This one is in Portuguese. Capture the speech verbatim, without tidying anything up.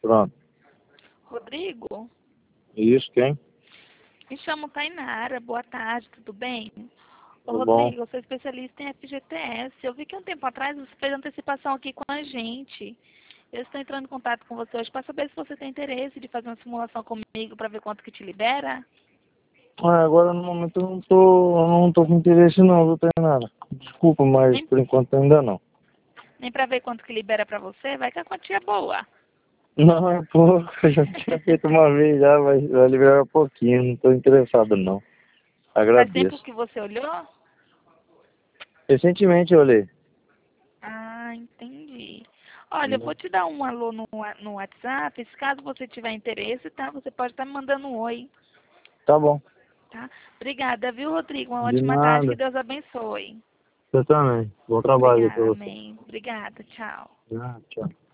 Pronto. Rodrigo? Isso, quem? Me chamo Tainara. Boa tarde, tudo bem? Ô, Tudo bom? Rodrigo, eu sou especialista em F G T S. Eu vi que um tempo atrás você fez antecipação aqui com a gente. Eu estou entrando em contato com você hoje para saber se você tem interesse de fazer uma simulação comigo para ver quanto que te libera. Ah, agora no momento eu não tô, eu não tô com interesse não, viu, Tainara? Desculpa, mas Nem, por enquanto ainda não. nem para ver quanto que libera para você, vai que a quantia é boa. Não, é pouco, eu já tinha feito uma vez já, mas vai liberar pouquinho, não tô interessado não. Faz tempo Agradeço. que você olhou? Recentemente eu olhei. Ah, entendi. Olha, eu vou te dar um alô no, wa- no WhatsApp. Se caso você tiver interesse, tá? Você pode estar me mandando um oi, Tá bom. tá? Obrigada, viu, Rodrigo? Uma De ótima tarde. Que nada. Deus abençoe. Você também. Bom trabalho aí pra Obrigada, você. amém. Obrigada, tchau. Ah, tchau.